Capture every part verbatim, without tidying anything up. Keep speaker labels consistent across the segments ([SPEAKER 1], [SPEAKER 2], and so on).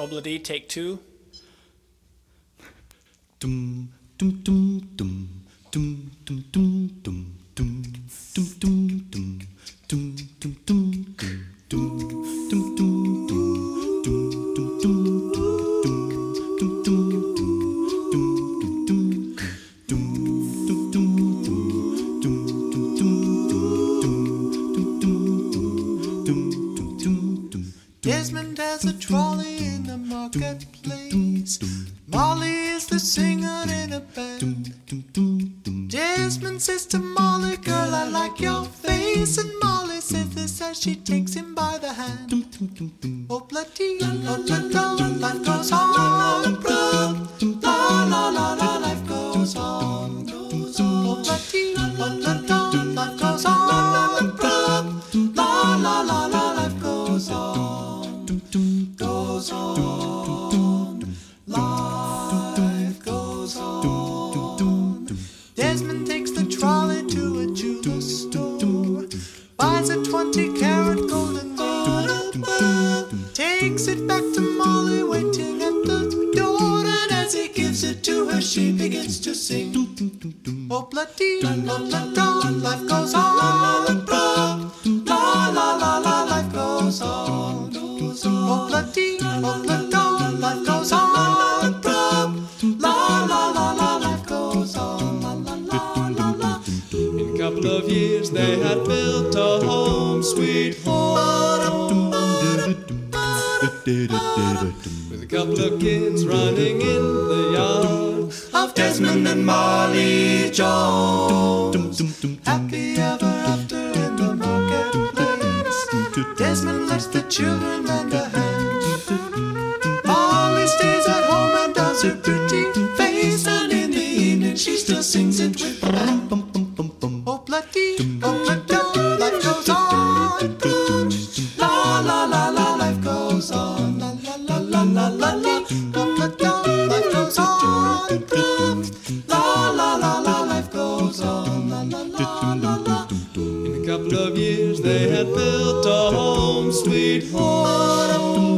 [SPEAKER 1] Obladi, take two.
[SPEAKER 2] Dum dum dum dum dum dum dum dum dum dum dum dum dum dum dum dum dum dum
[SPEAKER 3] Desmond has a trolley in the marketplace. Molly is the singer in a band. Desmond says to Molly, girl, I like your face. And Molly says this as she takes him by the hand. Oh, bloody, oh, bloody, life goes on. La, la, la, la, life goes on. Oh, bloody, oh, bloody, life goes on. La, la, la, la, life goes on. Goes on. Life goes on. Desmond takes the trolley to a jewelry store, buys a twenty carat golden ring, takes it back to Molly waiting at the door, and as he gives it to her she begins to sing. Oh, bloody, oh, bloody, life goes on. La, la, la, la, life goes on. Oh, bloody, oh, bloody, life goes on. La, la, la, la, life goes on. La, la, la, la, la.
[SPEAKER 4] In a couple of years they had built a home, sweet home, with a couple of kids running in the yard
[SPEAKER 3] Of Desmond and Molly Jones. Happy ever after in the marketplace. Desmond lets the children lend a hand. Molly stays at home and does her pretty face, and in the evening she still sings it with the band. Oh, bloody, oh, bloody, life goes on. La, la, la, la, life goes on. La, la, la, la, la, la, la. Oh, bloody, life goes on. La, la, la, la, life goes on. La, la, la, la, la.
[SPEAKER 4] In a couple of years they had built a home, sweet home,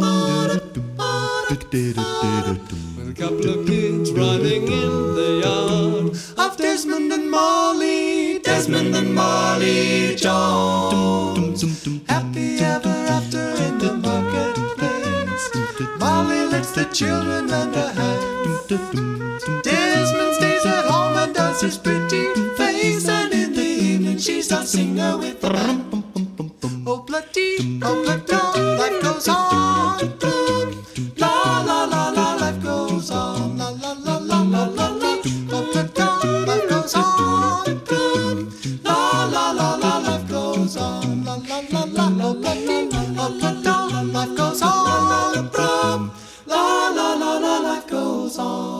[SPEAKER 4] with a couple of kids running in the yard
[SPEAKER 3] Of Desmond and Molly, Desmond and Molly Jones. Happy ever after in the marketplace. Molly lets the children lend a hand. Desmond stays at home and does his pretty face, and in the evening she's a singer with the band. Oh, bloody, oh, bloody, life goes on. La, la, la, la, life goes on. La, la, la, la, la, la, la. Oh, bloody, life goes on. La, la, la, la, life goes on. La, la, la, la, la, bloody, oh, bloody, life goes on. La, la, la, la, life goes on.